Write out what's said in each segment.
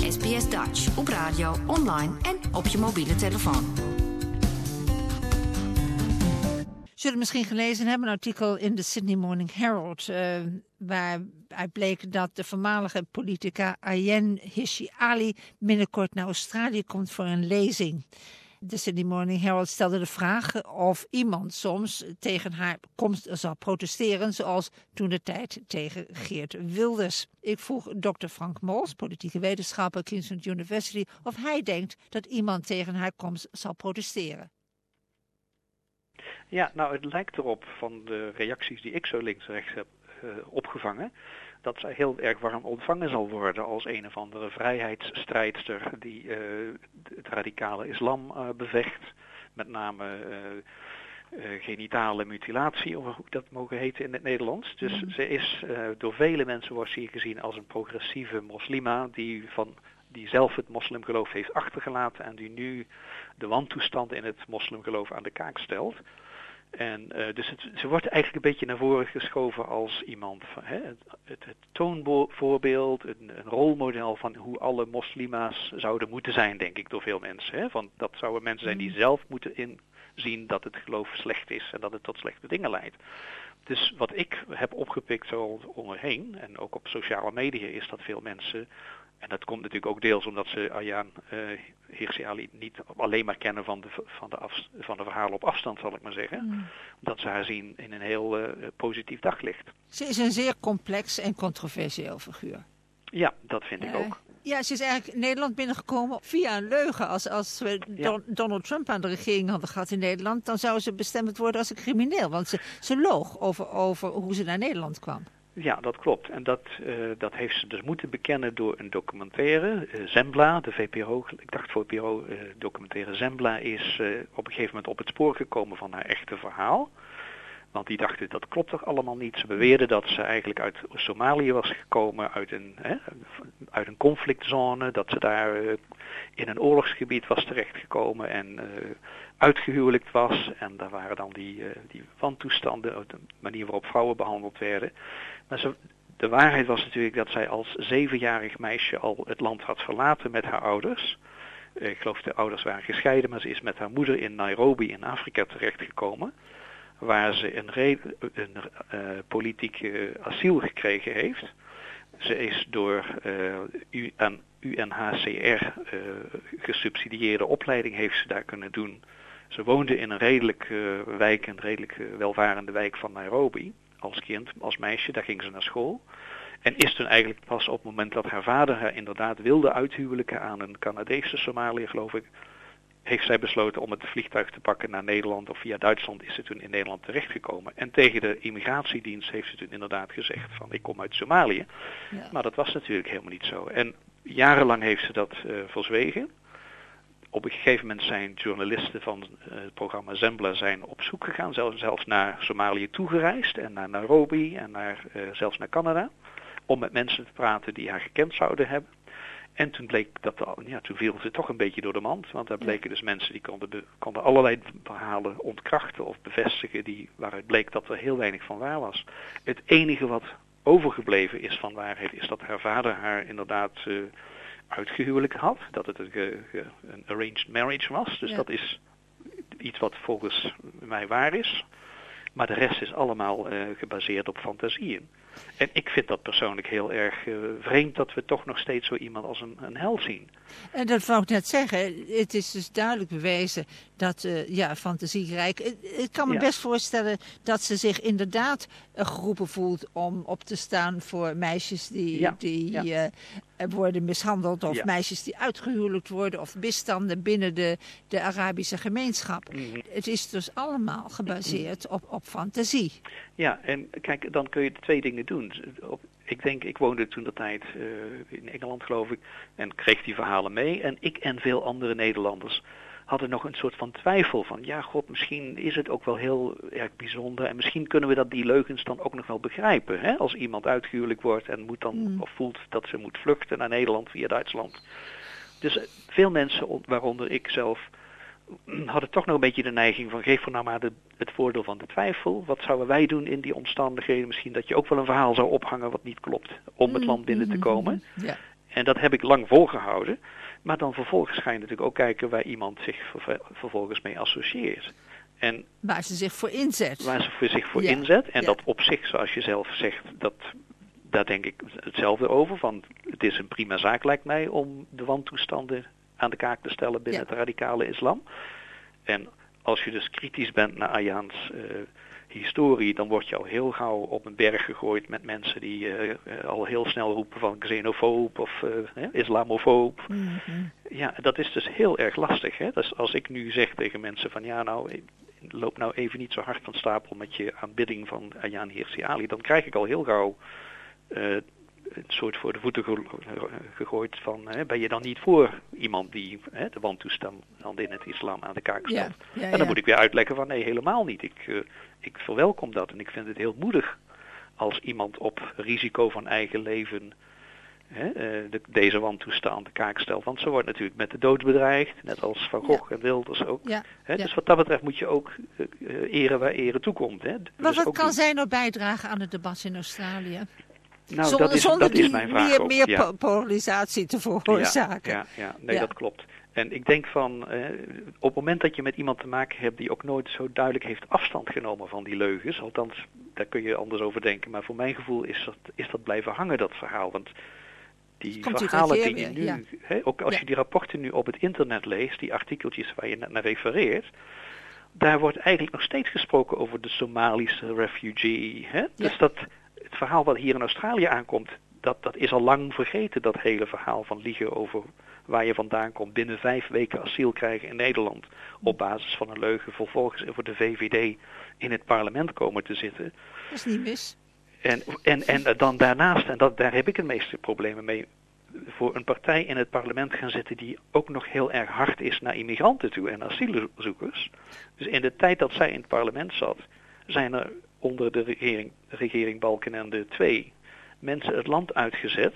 SBS Dutch op radio, online en op je mobiele telefoon. Zullen misschien gelezen hebben een artikel in de Sydney Morning Herald, waaruit bleek dat de voormalige politica Ayaan Hirsi Ali binnenkort naar Australië komt voor een lezing. De Sydney Morning Herald stelde de vraag of iemand soms tegen haar komst zal protesteren, zoals toentertijd tegen Geert Wilders. Ik vroeg Dr. Frank Mols, politieke wetenschapper, Queensland University, of hij denkt dat iemand tegen haar komst zal protesteren. Ja, nou het lijkt erop van de reacties die ik zo links-rechts heb opgevangen, dat zij heel erg warm ontvangen zal worden als een of andere vrijheidsstrijdster die het radicale islam bevecht. Met name genitale mutilatie, of hoe dat mogen heten in het Nederlands. Dus ze is door vele mensen wordt ze hier gezien als een progressieve moslima die zelf het moslimgeloof heeft achtergelaten en die nu de wantoestanden in het moslimgeloof aan de kaak stelt. En dus ze wordt eigenlijk een beetje naar voren geschoven als iemand van het toonvoorbeeld, een rolmodel van hoe alle moslima's zouden moeten zijn, denk ik, door veel mensen. Hè? Want dat zouden mensen zijn die zelf moeten inzien dat het geloof slecht is en dat het tot slechte dingen leidt. Dus wat ik heb opgepikt zo om me heen, en ook op sociale media, is dat veel mensen, en dat komt natuurlijk ook deels omdat ze Ayaan Hirsi Ali niet alleen maar kennen van de verhalen op afstand, zal ik maar zeggen. Dat ze haar zien in een heel positief daglicht. Ze is een zeer complex en controversieel figuur. Ja, dat vind ik ook. Ja, ze is eigenlijk in Nederland binnengekomen via een leugen. Als we Donald Trump aan de regering hadden gehad in Nederland, dan zou ze bestemd worden als een crimineel. Want ze loog over hoe ze naar Nederland kwam. Ja, dat klopt. En dat heeft ze dus moeten bekennen door een documentaire. Zembla, de VPRO, ik dacht VPRO, documentaire Zembla is op een gegeven moment op het spoor gekomen van haar echte verhaal. Want die dachten, dat klopt toch allemaal niet. Ze beweerden dat ze eigenlijk uit Somalië was gekomen, uit een conflictzone. Dat ze daar in een oorlogsgebied was terechtgekomen en uitgehuwelijkt was. En daar waren dan die wantoestanden, de manier waarop vrouwen behandeld werden. Maar de waarheid was natuurlijk dat zij als 7-jarig meisje al het land had verlaten met haar ouders. Ik geloof de ouders waren gescheiden, maar ze is met haar moeder in Nairobi in Afrika terechtgekomen. Waar ze een politiek asiel gekregen heeft. Ze is door UNHCR gesubsidieerde opleiding heeft ze daar kunnen doen. Ze woonde in een redelijk wijk, een redelijk welvarende wijk van Nairobi. Als kind, als meisje, daar ging ze naar school. En is toen eigenlijk pas op het moment dat haar vader haar inderdaad wilde uithuwelijken aan een Canadese Somaliër, geloof ik, heeft zij besloten om het vliegtuig te pakken naar Nederland, of via Duitsland is ze toen in Nederland terechtgekomen. En tegen de immigratiedienst heeft ze toen inderdaad gezegd van ik kom uit Somalië. Ja. Maar dat was natuurlijk helemaal niet zo. En jarenlang heeft ze dat verzwegen. Op een gegeven moment zijn journalisten van het programma Zembla zijn op zoek gegaan, zelfs naar Somalië toegereisd en naar Nairobi en zelfs naar Canada, om met mensen te praten die haar gekend zouden hebben. En toen bleek toen viel ze toch een beetje door de mand, want daar bleken dus mensen die konden allerlei verhalen ontkrachten of bevestigen waaruit bleek dat er heel weinig van waar was. Het enige wat overgebleven is van waarheid is dat haar vader haar inderdaad uitgehuwelijkt had, dat het een arranged marriage was. Dus dat is iets wat volgens mij waar is. Maar de rest is allemaal gebaseerd op fantasieën. En ik vind dat persoonlijk heel erg vreemd dat we toch nog steeds zo iemand als een held zien. En dat wou ik net zeggen. Het is dus duidelijk bewezen dat fantasierijk. Ik kan me best voorstellen dat ze zich inderdaad geroepen voelt om op te staan voor meisjes die worden mishandeld, of meisjes die uitgehuwelijkt worden, of misstanden binnen de Arabische gemeenschap. Het is dus allemaal gebaseerd op fantasie. Ja, en kijk, dan kun je 2 dingen doen. Ik woonde toen de tijd in Engeland, geloof ik, en kreeg die verhalen mee. En ik en veel andere Nederlanders hadden nog een soort van twijfel van, ja god, misschien is het ook wel heel erg bijzonder en misschien kunnen we die leugens dan ook nog wel begrijpen. Hè? Als iemand uitgehuwelijk wordt en of voelt dat ze moet vluchten naar Nederland via Duitsland. Dus veel mensen, waaronder ik zelf, hadden toch nog een beetje de neiging van geef nou maar het voordeel van de twijfel. Wat zouden wij doen in die omstandigheden? Misschien dat je ook wel een verhaal zou ophangen wat niet klopt om het land binnen te komen. Ja. En dat heb ik lang volgehouden. Maar dan vervolgens ga je natuurlijk ook kijken waar iemand zich vervolgens mee associeert. En waar ze zich voor inzet. Waar ze zich voor inzet. En dat op zich, zoals je zelf zegt, daar denk ik hetzelfde over. Van, het is een prima zaak, lijkt mij, om de wantoestanden aan de kaak te stellen binnen het radicale islam. En als je dus kritisch bent naar Ayans historie, dan word je al heel gauw op een berg gegooid met mensen die al heel snel roepen van xenofoob of islamofoob. Mm-hmm. Ja, dat is dus heel erg lastig. Hè? Dus als ik nu zeg tegen mensen van loop nou even niet zo hard van stapel met je aanbidding van Ayaan Hirsi Ali, dan krijg ik al heel gauw een soort voor de voeten gegooid van, ben je dan niet voor iemand die de wantoestand in het islam aan de kaak stelt? En dan moet ik weer uitleggen van nee, helemaal niet. Ik verwelkom dat en ik vind het heel moedig als iemand op risico van eigen leven deze wantoestand aan de kaak stelt. Want ze wordt natuurlijk met de dood bedreigd, net als Van Gogh en Wilders ook. Dus wat dat betreft moet je ook eren waar eren toekomt. Maar wat kan zij nou bijdragen aan het debat in Australië? Nou, dat is mijn vraag ook. Meer polarisatie te veroorzaken. Dat klopt. En ik denk van, op het moment dat je met iemand te maken hebt die ook nooit zo duidelijk heeft afstand genomen van die leugens, althans, daar kun je anders over denken, maar voor mijn gevoel is dat blijven hangen, dat verhaal. Want die verhalen die je nu, ook als je die rapporten nu op het internet leest, die artikeltjes waar je net naar refereert, daar wordt eigenlijk nog steeds gesproken over de Somalische refugee. Dus het verhaal wat hier in Australië aankomt, dat is al lang vergeten, dat hele verhaal van liegen over waar je vandaan komt, binnen 5 weken asiel krijgen in Nederland, op basis van een leugen vervolgens voor de VVD in het parlement komen te zitten. Dat is niet mis. En dan daarnaast, en daar heb ik het meeste problemen mee, voor een partij in het parlement gaan zitten die ook nog heel erg hard is naar immigranten toe en asielzoekers. Dus in de tijd dat zij in het parlement zat, zijn er onder de regering Balkenende 2 mensen het land uitgezet,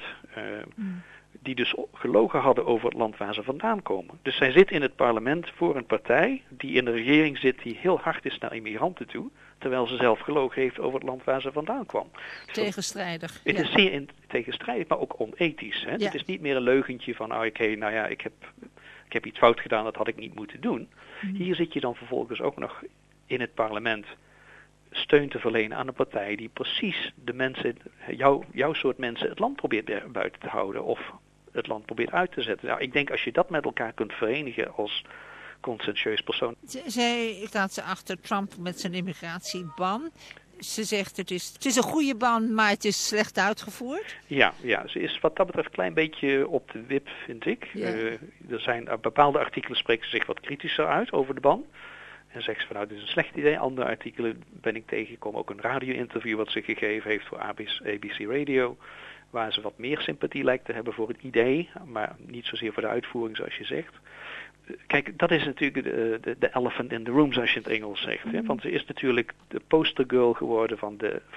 die dus gelogen hadden over het land waar ze vandaan komen. Dus zij zit in het parlement voor een partij die in de regering zit die heel hard is naar immigranten toe, terwijl ze zelf gelogen heeft over het land waar ze vandaan kwam. Tegenstrijdig. Het is zeer tegenstrijdig, maar ook onethisch. Hè? Het is niet meer een leugentje van, ik heb iets fout gedaan, dat had ik niet moeten doen. Hier zit je dan vervolgens ook nog in het parlement steun te verlenen aan een partij die precies de mensen, jouw soort mensen, het land probeert buiten te houden of het land probeert uit te zetten. Nou, ik denk als je dat met elkaar kunt verenigen als conscientieus persoon. Zij staat ze achter Trump met zijn immigratieban. Ze zegt het is een goede ban, maar het is slecht uitgevoerd. Ja, ze is wat dat betreft een klein beetje op de wip, vind ik. Ja. Er zijn bepaalde artikelen spreken zich wat kritischer uit over de ban. En zegt ze van dit is een slecht idee. Andere artikelen ben ik tegengekomen. Ook een radio-interview wat ze gegeven heeft voor ABC Radio. Waar ze wat meer sympathie lijkt te hebben voor het idee. Maar niet zozeer voor de uitvoering zoals je zegt. Kijk, dat is natuurlijk de elephant in the room zoals je in het Engels zegt. Hè? Want ze is natuurlijk de postergirl geworden van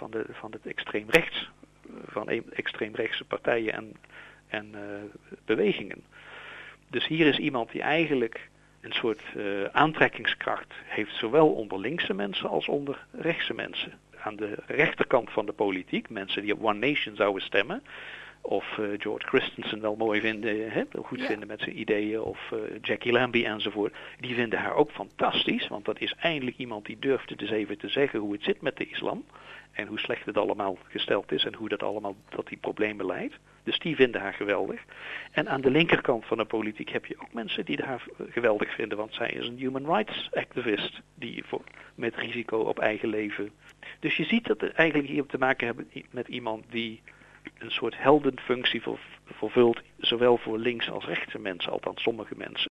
het extreem rechts. Van extreemrechtse partijen en bewegingen. Dus hier is iemand die eigenlijk een soort aantrekkingskracht heeft, zowel onder linkse mensen als onder rechtse mensen. Aan de rechterkant van de politiek, mensen die op One Nation zouden stemmen, of George Christensen wel mooi vinden, vinden met zijn ideeën, of Jackie Lambie enzovoort, die vinden haar ook fantastisch, want dat is eindelijk iemand die durft dus even te zeggen hoe het zit met de islam, en hoe slecht het allemaal gesteld is, en hoe dat allemaal tot die problemen leidt. Dus die vinden haar geweldig. En aan de linkerkant van de politiek heb je ook mensen die haar geweldig vinden, want zij is een human rights activist, die met risico op eigen leven. Dus je ziet dat we eigenlijk hier te maken hebben met iemand die een soort heldenfunctie vervult, zowel voor links als rechtse mensen, althans sommige mensen.